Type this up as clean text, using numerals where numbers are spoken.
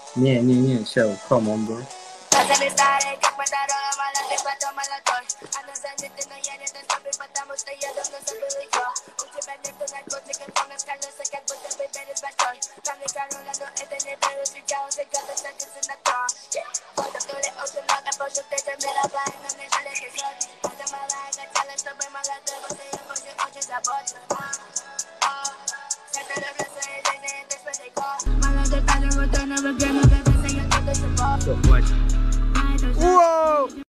Не, чел, come on, bro. Пацаны старые, как по дорогам, молодой, потом молодой. Она занята, но я рядом с тобой, потому что я давно забыл ее. У тебя нету наркотиков, но на колесах, как будто бы перед большой. Там не корона, но это не первый встречал, он всегда садится на то. Вот в туре очень много, позже встреча мировая, но мне жаль их изот. Это малая, хотела, чтобы молодой, после я позже очень заботливый. Все люблю своей жизни, это ж далеко. Молодой парень, вот он, но вы прямо, как я тут и Все, хватит. вот.